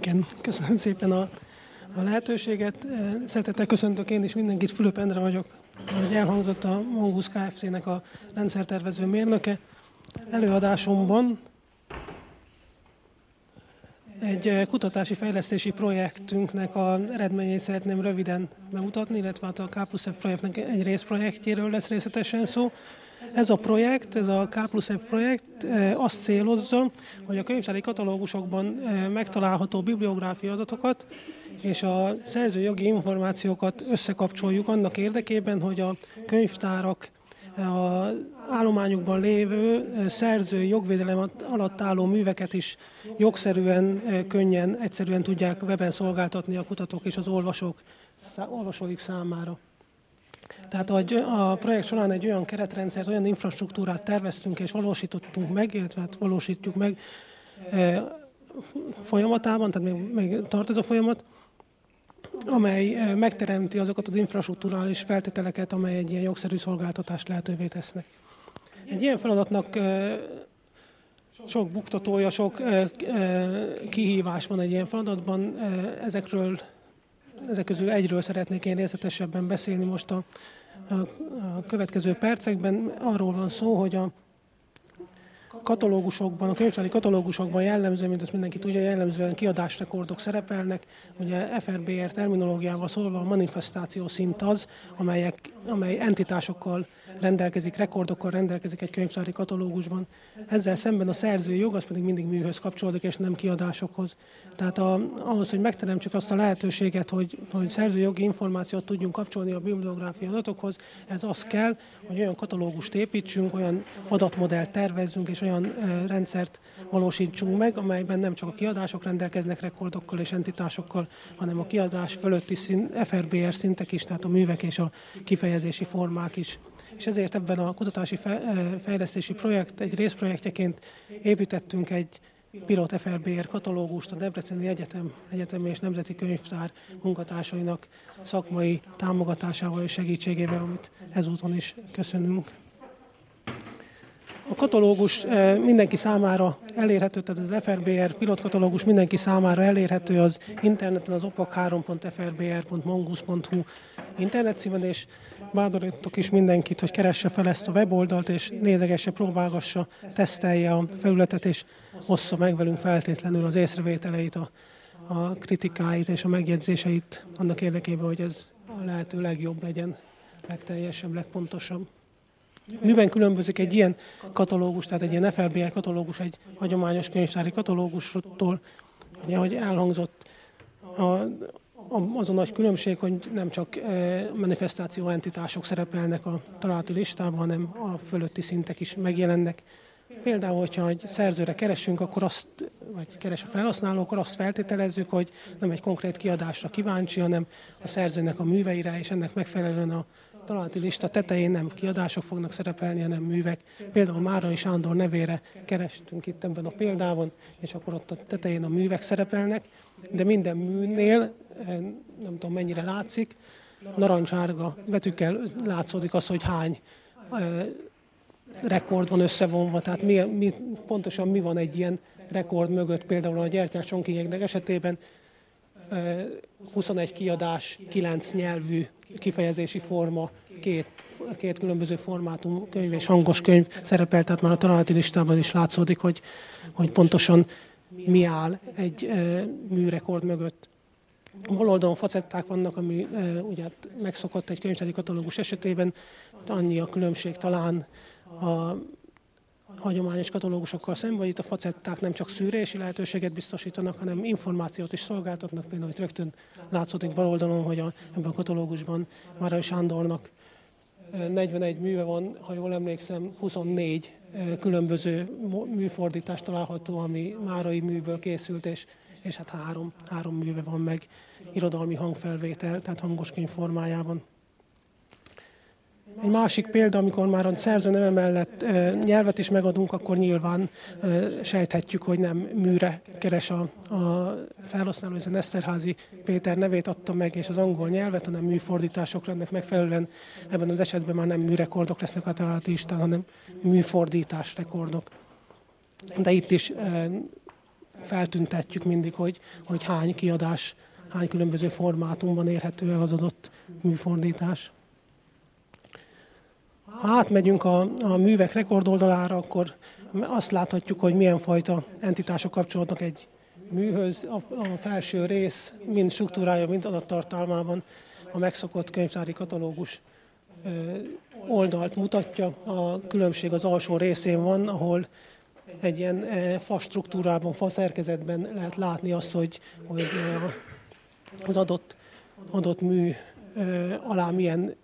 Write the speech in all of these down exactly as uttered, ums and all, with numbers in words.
Igen, köszönöm szépen a, a lehetőséget. Szeretettel köszöntök én is mindenkit, Fülöp Endre vagyok, ahogy elhangzott a Mongoose Kft-nek a rendszertervező mérnöke. Előadásomban egy kutatási fejlesztési projektünknek az eredményeit szeretném röviden bemutatni, illetve a K plusz F projektnek egy részprojektjéről lesz részletesen szó. Ez a projekt, ez a K plusz F projekt azt célozza, hogy a könyvtári katalógusokban megtalálható bibliográfiai adatokat és a szerzőjogi információkat összekapcsoljuk annak érdekében, hogy a könyvtárak az állományukban lévő szerzői jogvédelem alatt álló műveket is jogszerűen, könnyen, egyszerűen tudják weben szolgáltatni a kutatók és az olvasók, olvasóik számára. Tehát a projekt során egy olyan keretrendszert, olyan infrastruktúrát terveztünk és valósítottunk meg, illetve hát valósítjuk meg folyamatában, tehát még, még tart ez a folyamat, amely megteremti azokat az infrastruktúrális feltételeket, amely egy ilyen jogszerű szolgáltatást lehetővé tesznek. Egy ilyen feladatnak sok buktatója, sok kihívás van egy ilyen feladatban. Ezekről, ezek közül egyről szeretnék én részletesebben beszélni most a, a, a következő percekben. Arról van szó, hogy a katalógusokban, a könyvtári katalógusokban jellemző, mint azt mindenki tudja, jellemzően kiadásrekordok szerepelnek. Ugye F R B R terminológiával szólva a manifestáció szint az, amelyek, amely entitásokkal rendelkezik, rekordokkal rendelkezik egy könyvtári katalógusban. Ezzel szemben a szerzői jog az pedig mindig műhöz kapcsolódik, és nem kiadásokhoz. Tehát a, ahhoz, hogy megteremtsük azt a lehetőséget, hogy, hogy szerzői jogi információt tudjunk kapcsolni a bibliográfiai adatokhoz, ez az kell, hogy olyan katalógust építsünk, olyan adatmodellt tervezzünk, és olyan e, rendszert valósítsunk meg, amelyben nem csak a kiadások rendelkeznek rekordokkal és entitásokkal, hanem a kiadás fölötti szín, F R B R szintek is, tehát a művek és a kifejezési formák is. És ezért ebben a kutatási fejlesztési projekt egy részprojektjeként építettünk egy pilot F R B R katalógust a Debreceni Egyetem, Egyetemi és Nemzeti Könyvtár munkatársainak szakmai támogatásával és segítségével, amit ezúton is köszönünk. A katalógus mindenki számára elérhető, tehát az F R B R pilotkatalógus mindenki számára elérhető az interneten, az opak három pont f r b r pont mongoose pont h u internetcímen, és bátorítok is mindenkit, hogy keresse fel ezt a weboldalt, és nézegesse, próbálgassa, tesztelje a felületet, és ossza meg velünk feltétlenül az észrevételeit, a, a kritikáit és a megjegyzéseit annak érdekében, hogy ez a lehető legjobb legyen, legteljesebb, legpontosabb. Miben különbözik egy ilyen katalógus, tehát egy ilyen F R B R katalógus egy hagyományos könyvtári katalógustól, ugye, ahogy elhangzott, a, a, az a nagy különbség, hogy nem csak e, manifestáció entitások szerepelnek a találati listában, hanem a fölötti szintek is megjelennek. Például, hogyha egy szerzőre keresünk, akkor azt, vagy keres a felhasználó, akkor azt feltételezzük, hogy nem egy konkrét kiadásra kíváncsi, hanem a szerzőnek a műveire, és ennek megfelelően a találati lista tetején nem kiadások fognak szerepelni, hanem művek. Például Márai Sándor nevére kerestünk itt ebben a példában, és akkor ott a tetején a művek szerepelnek, de minden műnél, nem tudom mennyire látszik, narancsárga betűkkel látszódik az, hogy hány rekord van összevonva, tehát mi, mi, pontosan mi van egy ilyen rekord mögött, például a gyertyás csonkijégnek esetében huszonegy kiadás, kilenc nyelvű kifejezési forma, két, két különböző formátum könyv és hangos könyv szerepel, tehát már a találati listában is látszódik, hogy, hogy pontosan mi áll egy e, műrekord mögött. A bal oldalon facetták vannak, ami e, ugye megszokott egy könyvtári katalógus esetében, annyi a különbség talán a hagyományos katalógusokkal szemben, hogy itt a facetták nem csak szűrési lehetőséget biztosítanak, hanem információt is szolgáltatnak. Például itt rögtön látszódik bal oldalon, hogy a, ebben a katalógusban Márai Sándornak negyvenegy műve van, ha jól emlékszem, huszonnégy különböző műfordítás található, ami márai műből készült, és, és hát három, három műve van meg irodalmi hangfelvétel, tehát hangos könyv formájában. Egy másik példa, amikor már a szerző neve mellett e, nyelvet is megadunk, akkor nyilván e, sejthetjük, hogy nem műre keres a, a felhasználó, ez a Eszterházy Péter nevét adta meg, és az angol nyelvet, hanem műfordításokra, ennek megfelelően ebben az esetben már nem műrekordok lesznek a találati listán, hanem műfordítás rekordok. De itt is e, feltüntetjük mindig, hogy, hogy hány kiadás, hány különböző formátumban érhető el az adott műfordítás. Ha átmegyünk a, a művek rekordoldalára, akkor azt láthatjuk, hogy milyen fajta entitások kapcsolódnak egy műhöz. A, a felső rész mind struktúrája, mind adattartalmában a megszokott könyvtári katalógus oldalt mutatja. A különbség az alsó részén van, ahol egy ilyen fa struktúrában, fa szerkezetben lehet látni azt, hogy, hogy az adott, adott mű alá milyen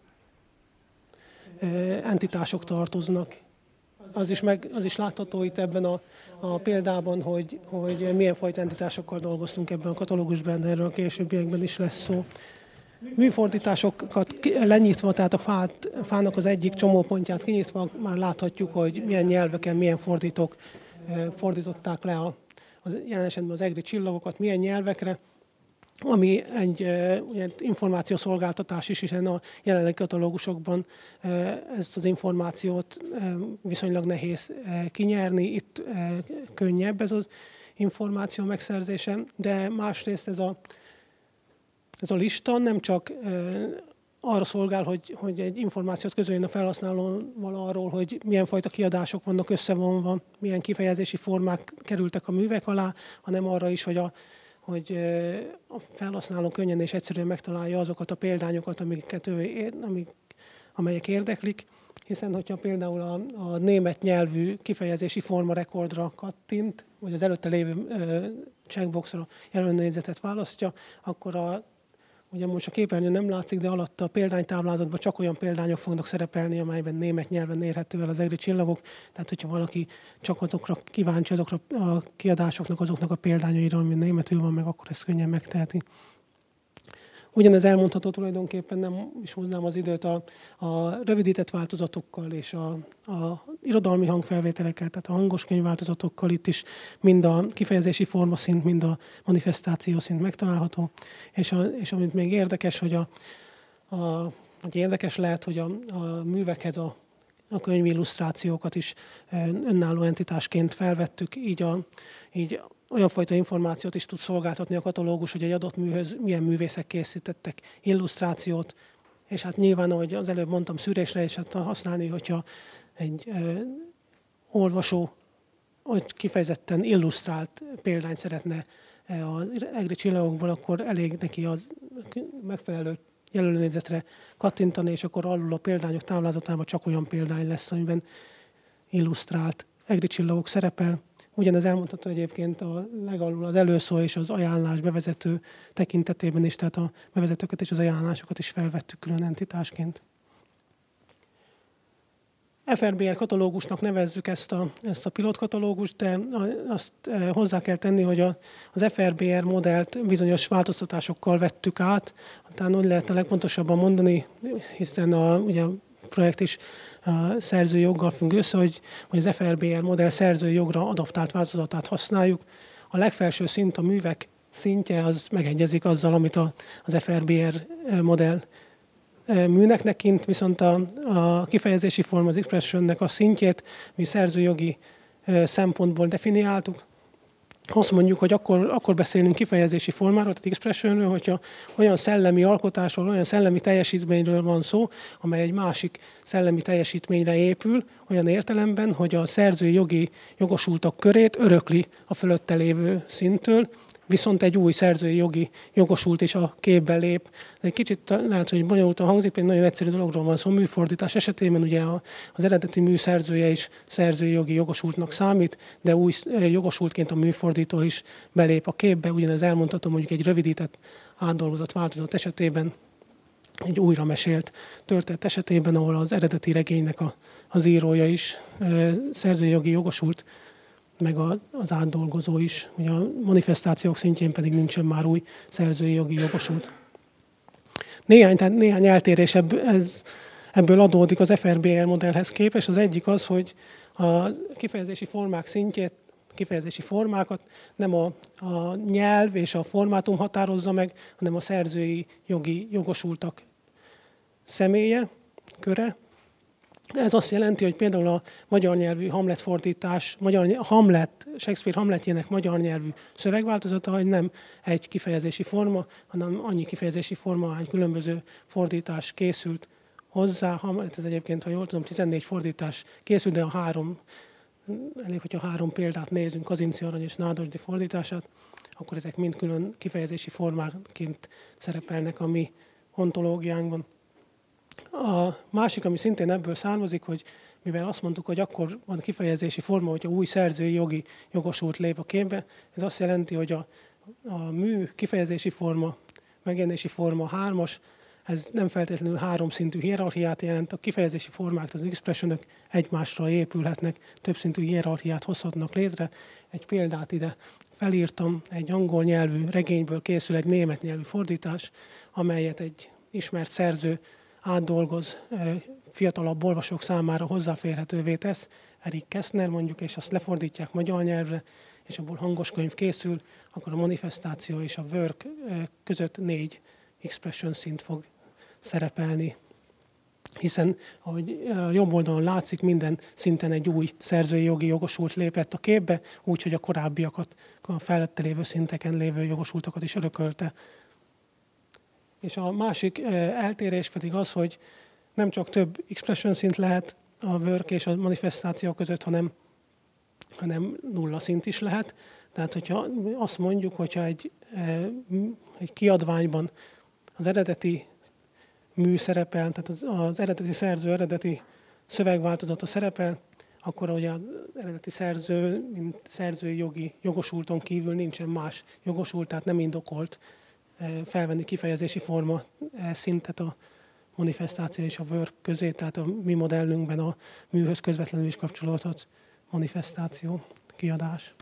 entitások tartoznak. Az is, meg, az is látható itt ebben a, a példában, hogy, hogy milyen fajta entitásokkal dolgoztunk ebben a katalógusban, de erről a későbbiekben is lesz szó. Műfordításokat lenyitva, tehát a fát, fának az egyik csomópontját kinyitva már láthatjuk, hogy milyen nyelveken, milyen fordítók fordították le a, az, jelen esetben az egri csillagokat, milyen nyelvekre, ami egy ugye, információszolgáltatás is, hiszen a jelenlegi katalógusokban ezt az információt viszonylag nehéz kinyerni, itt könnyebb ez az információ megszerzése, de másrészt ez a, ez a lista nem csak arra szolgál, hogy, hogy egy információt közöljön a felhasználóval arról, hogy milyen fajta kiadások vannak összevonva, milyen kifejezési formák kerültek a művek alá, hanem arra is, hogy a hogy a felhasználó könnyen és egyszerűen megtalálja azokat a példányokat, amiket ő, amik, amelyek érdeklik, hiszen hogyha például a, a német nyelvű kifejezési forma rekordra kattint, vagy az előtte lévő checkboxra jelölőnégyzetet választja, akkor a, ugye most a képernyőn nem látszik, de alatta a példánytáblázatban csak olyan példányok fognak szerepelni, amelyben német nyelven érhető el az egri csillagok. Tehát, hogyha valaki csak azokra kíváncsi, azokra a kiadásoknak, azoknak a példányaira, ami németül van meg, akkor ezt könnyen megteheti. Ugyanez elmondható tulajdonképpen, nem is húznám az időt, a, a rövidített változatokkal és a, a irodalmi hangfelvételekkel, tehát a hangos könyvváltozatokkal itt is mind a kifejezési formaszint, mind a manifestáció szint megtalálható. És, a, és amit még érdekes, hogy a, a, hogy érdekes lehet, hogy a, a művekhez a, a könyvillusztrációkat is önálló entitásként felvettük, így a, így olyan fajta információt is tud szolgáltatni a katalógus, hogy egy adott műhöz milyen művészek készítettek illusztrációt, és hát nyilván, ahogy az előbb mondtam, szűrésre is hát használni, hogyha egy ö, olvasó hogy kifejezetten illusztrált példányt szeretne az egri csillagokból, akkor elég neki az megfelelő jelölőnégyzetre kattintani, és akkor alul a példányok táblázatában csak olyan példány lesz, amiben illusztrált egri csillagok szerepel. Ugyanez elmondható egyébként a legalul az előszó és az ajánlás bevezető tekintetében is, tehát a bevezetőket és az ajánlásokat is felvettük külön entitásként. ef er bé er katalógusnak nevezzük ezt a, ezt a pilotkatalógust, de azt hozzá kell tenni, hogy a, az ef er bé er modellt bizonyos változtatásokkal vettük át. Tehát úgy lehet a legpontosabban mondani, hiszen a, ugye a projekt is a szerzői joggal függ össze, hogy, hogy az ef er bé er modell szerzői jogra adaptált változatát használjuk. A legfelső szint, a művek szintje, az megegyezik azzal, amit a, az ef er bé er modell műnek tekint, viszont a, a kifejezési forma, az expressionnek a szintjét mi szerzőjogi szempontból definiáltuk. Azt mondjuk, hogy akkor, akkor beszélünk kifejezési formáról, tehát expressionről, hogyha olyan szellemi alkotásról, olyan szellemi teljesítményről van szó, amely egy másik szellemi teljesítményre épül, olyan értelemben, hogy a szerzői jogi jogosultak körét örökli a fölötte lévő szinttől, viszont egy új szerzői jogi jogosult is a képbe lép. Egy kicsit lehet, hogy bonyolultan hangzik, pedig nagyon egyszerű dologról van szó. Műfordítás esetében ugye az eredeti mű szerzője is szerzői jogi jogosultnak számít, de új jogosultként a műfordító is belép a képbe. Ugyanez elmondhatom mondjuk egy rövidített, átdolgozott változat esetében, egy újra mesélt történet esetében, ahol az eredeti regénynek a, az írója is szerzői jogi jogosult, meg az átdolgozó is. Ugye a manifestációk szintjén pedig nincsen már új szerzői jogi jogosult. Néhány, tehát néhány eltérés ebb, ez, ebből adódik az ef er bé er modellhez képest. Az egyik az, hogy a kifejezési formák szintjét, kifejezési formákat nem a, a nyelv és a formátum határozza meg, hanem a szerzői jogi jogosultak személye, köre. Ez azt jelenti, hogy például a magyar nyelvű Hamlet fordítás, magyar, Hamlet, Shakespeare Hamletjének magyar nyelvű szövegváltozata, hogy nem egy kifejezési forma, hanem annyi kifejezési forma, hány különböző fordítás készült hozzá. Ez egyébként, ha jól tudom, tizennégy fordítás készült, de a három, elég, hogyha három példát nézünk, Kazinczy Arany és Nádasdy fordítását, akkor ezek mind külön kifejezési formáként szerepelnek a mi ontológiánkban. A másik, ami szintén ebből származik, hogy mivel azt mondtuk, hogy akkor van kifejezési forma, hogyha új szerzői jogi jogosult lép a képbe, ez azt jelenti, hogy a, a mű kifejezési forma, megjelenési forma hármas, ez nem feltétlenül háromszintű hierarchiát jelent, a kifejezési formák, az expressionök egymásra épülhetnek, többszintű hierarchiát hozhatnak létre. Egy példát ide felírtam, egy angol nyelvű regényből készül egy német nyelvű fordítás, amelyet egy ismert szerző átdolgoz, fiatalabb olvasók számára hozzáférhetővé tesz, Erik Kästner mondjuk, és azt lefordítják magyar nyelvre, és abból hangos könyv készül, akkor a manifestáció és a work között négy expression szint fog szerepelni. Hiszen, ahogy a jobb oldalon látszik, minden szinten egy új szerzői jogi jogosult lépett a képbe, úgyhogy a korábbiakat, a felette lévő szinteken lévő jogosultakat is örökölte. És a másik eltérés pedig az, hogy nem csak több expression szint lehet a work és a manifestáció között, hanem, hanem nulla szint is lehet. Tehát, hogyha azt mondjuk, hogyha egy, egy kiadványban az eredeti mű szerepel, tehát az, az eredeti szerző eredeti szövegváltozata szerepel, akkor ugye az eredeti szerző, mint szerzői jogi jogosulton kívül nincsen más jogosult, tehát nem indokolt felvenni kifejezési forma szintet a manifestáció és a work közé, tehát a mi modellünkben a műhöz közvetlenül is kapcsolódott manifestáció, kiadás.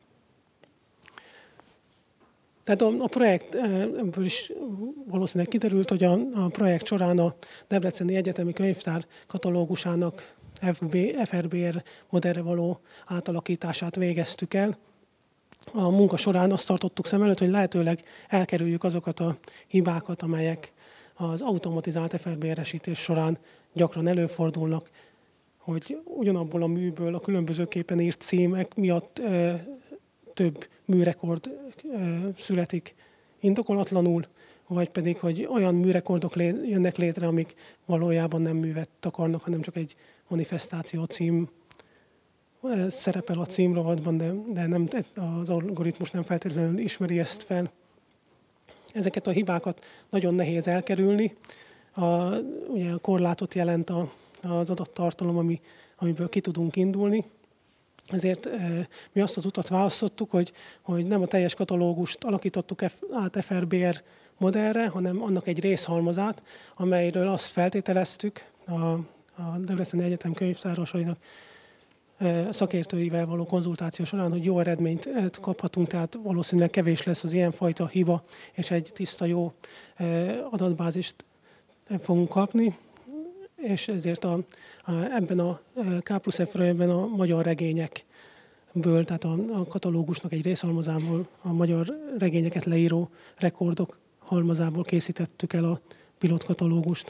Tehát a, a projekt, ebből is valószínűleg kiderült, hogy a, a projekt során a Debreceni Egyetemi Könyvtár katalógusának ef er bé er modellre való átalakítását végeztük el. A munka során azt tartottuk szem előtt, hogy lehetőleg elkerüljük azokat a hibákat, amelyek az automatizált ef er bé er-esítés során gyakran előfordulnak, hogy ugyanabból a műből a különbözőképpen írt címek miatt e, több műrekord e, születik indokolatlanul, vagy pedig, hogy olyan műrekordok lé, jönnek létre, amik valójában nem művet takarnak, hanem csak egy manifestáció cím e, szerepel a címrovatban, de, de nem, az algoritmus nem feltétlenül ismeri ezt fel. Ezeket a hibákat nagyon nehéz elkerülni. A, ugye a korlátot jelent a, az adattartalom, ami, amiből ki tudunk indulni. Ezért e, mi azt az utat választottuk, hogy, hogy nem a teljes katalógust alakítottuk át ef er bé er modellre, hanem annak egy részhalmazát, amelyről azt feltételeztük a, a Debreceni Egyetem könyvtárosainak e, szakértőivel való konzultáció során, hogy jó eredményt kaphatunk, tehát valószínűleg kevés lesz az ilyenfajta hiba, és egy tiszta, jó e, adatbázist fogunk kapni. És ezért a, a, ebben a K plusz F-ben a magyar regényekből, tehát a, a katalógusnak egy részhalmazából, a magyar regényeket leíró rekordok halmazából készítettük el a pilotkatalógust.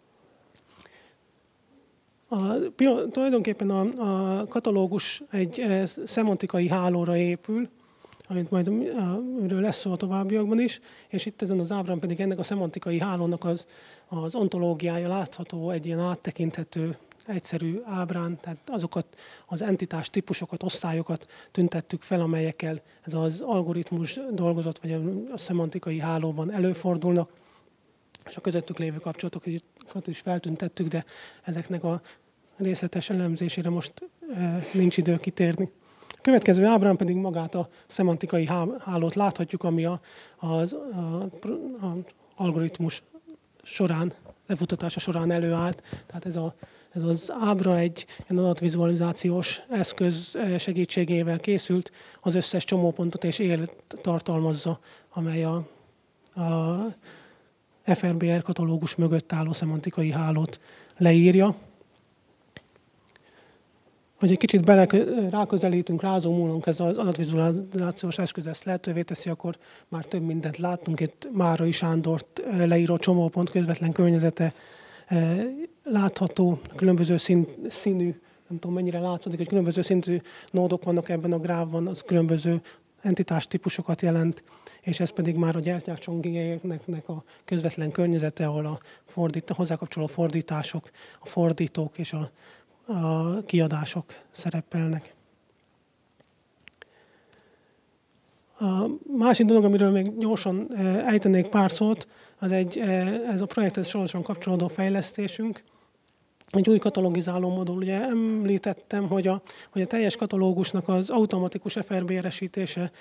A, tulajdonképpen a, a katalógus egy e, szemantikai hálóra épül, amit majd amiről lesz szó a továbbiakban is, és itt ezen az ábrán pedig ennek a szemantikai hálónak az, az ontológiája látható egy ilyen áttekinthető, egyszerű ábrán, tehát azokat az entitás típusokat, osztályokat tüntettük fel, amelyekkel ez az algoritmus dolgozott, vagy a szemantikai hálóban előfordulnak, és a közöttük lévő kapcsolatokat is feltüntettük, de ezeknek a részletes elemzésére most e, nincs idő kitérni. A következő ábrán pedig magát a szemantikai hálót láthatjuk, ami az a, a, a algoritmus során, lefutatása során előállt. Tehát ez, a, ez az ábra egy adatvizualizációs eszköz segítségével készült, az összes csomópontot és élet tartalmazza, amely a, a ef er bé er katalógus mögött álló szemantikai hálót leírja. Hogy egy kicsit bele, ráközelítünk, rázómulunk, ez az adatvizualizációs eszköz ezt lehetővé teszi, akkor már több mindent láttunk. Itt Márai Sándort leíró csomópont közvetlen környezete látható, különböző szín, színű, nem tudom mennyire látszódik, hogy különböző szintű nódok vannak ebben a gráfban, az különböző entitás típusokat jelent, és ez pedig már a gyertyákcsongéknek a közvetlen környezete, ahol a, fordít, a hozzákapcsoló fordítások, a fordítók és a, a kiadások szerepelnek. A másik dolog, amiről még gyorsan ejtenék pár szót, az egy, ez a projekthez sorosan kapcsolódó fejlesztésünk. Egy új katalogizáló modul. Ugye említettem, hogy a, hogy a teljes katalógusnak az automatikus ef er bé er-esítése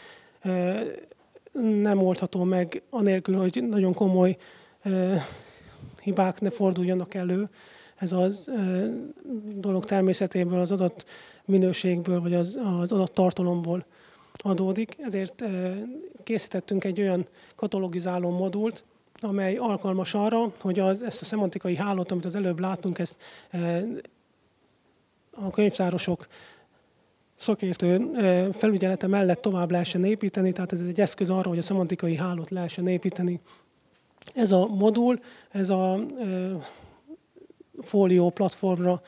nem oldható meg, anélkül, hogy nagyon komoly hibák ne forduljanak elő. Ez a dolog természetéből, az adat minőségből, vagy az, az adat tartalomból adódik. Ezért készítettünk egy olyan katalogizáló modult, amely alkalmas arra, hogy az, ezt a szemantikai hálót, amit az előbb láttunk, ezt a könyvtárosok szakértő felügyelete mellett tovább lehessen építeni, tehát ez egy eszköz arra, hogy a szemantikai hálót lehessen építeni. Ez a modul, ez a Folio platformra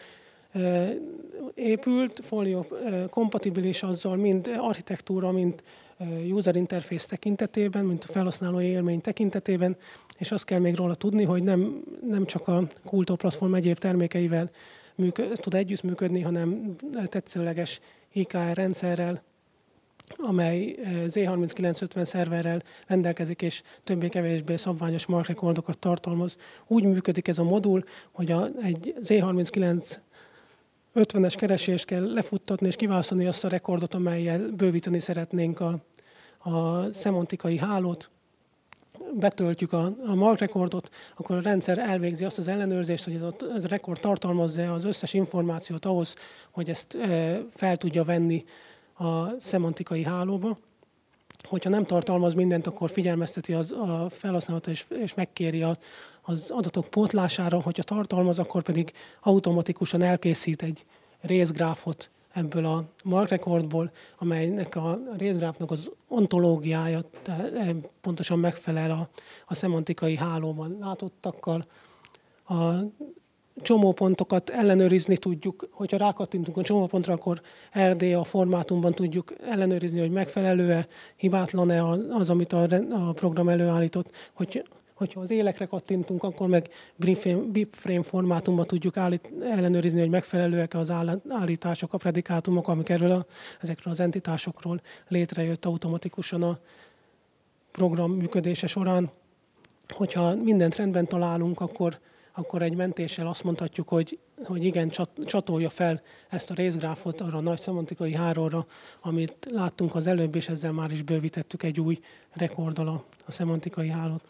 épült, Folio kompatibilis azzal mind architektúra, mind user interface tekintetében, mint a felhasználói élmény tekintetében, és azt kell még róla tudni, hogy nem, nem csak a Kultó platform egyéb termékeivel működ, tud együttműködni, hanem tetszőleges i ká er rendszerrel, amely zé harminckilencszázötven szerverrel rendelkezik, és többé-kevésbé szabványos mark recordokat tartalmaz. Úgy működik ez a modul, hogy a, egy zé harminckilencszázötvenes keresést kell lefuttatni, és kiválasztani azt a rekordot, amellyel bővíteni szeretnénk a, a szemantikai hálót. Betöltjük a, a mark recordot, akkor a rendszer elvégzi azt az ellenőrzést, hogy ez a, ez a rekord tartalmazza az összes információt ahhoz, hogy ezt e, fel tudja venni a szemantikai hálóba. Hogyha nem tartalmaz mindent, akkor figyelmezteti az, a felhasználót és, és megkéri a, az adatok pótlására. Hogyha tartalmaz, akkor pedig automatikusan elkészít egy részgráfot ebből a mark recordból, amelynek a részgráfnak az ontológiája pontosan megfelel a, a szemantikai hálóban látottakkal. A csomópontokat ellenőrizni tudjuk, hogyha rákattintunk a csomópontra, akkor er dé a formátumban tudjuk ellenőrizni, hogy megfelelő-e, hibátlan-e az, amit a, a program előállított. Hogy, hogyha az élekre kattintunk, akkor meg bibframe formátumban tudjuk állít, ellenőrizni, hogy megfelelőek az állítások, a predikátumok, amik erről a, ezekről az entitásokról létrejött automatikusan a program működése során. Hogyha mindent rendben találunk, akkor akkor egy mentéssel azt mondhatjuk, hogy, hogy igen, csatolja fel ezt a részgráfot arra a nagy szemantikai hálóra, amit láttunk az előbb, és ezzel már is bővítettük egy új rekorddal a, a szemantikai hálót.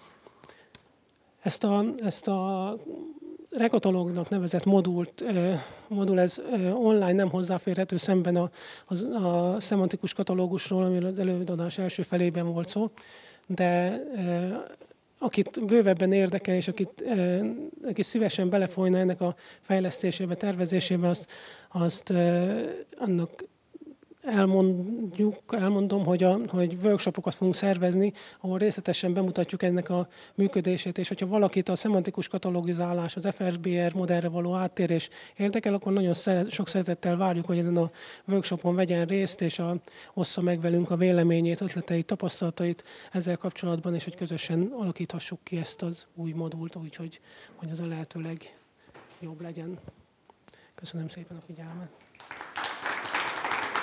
Ezt a, ezt a rekatalógnak nevezett modult, modul ez online nem hozzáférhető szemben a, a, a szemantikus katalógusról, amiről az előadás első felében volt szó, de akit bővebben érdekel, és akit, aki szívesen belefolyna ennek a fejlesztésébe, tervezésébe, azt, azt annak elmondjuk, elmondom, hogy, a, hogy workshopokat fogunk szervezni, ahol részletesen bemutatjuk ennek a működését, és hogyha valakit a szemantikus katalogizálás, az ef er bé er modellre való áttérés érdekel, akkor nagyon szeret, sok szeretettel várjuk, hogy ezen a workshopon vegyen részt, és a, ossza meg velünk a véleményét, ötleteit, tapasztalatait ezzel kapcsolatban, és hogy közösen alakíthassuk ki ezt az új modult, úgyhogy hogy az a lehető legjobb legyen. Köszönöm szépen a figyelmet.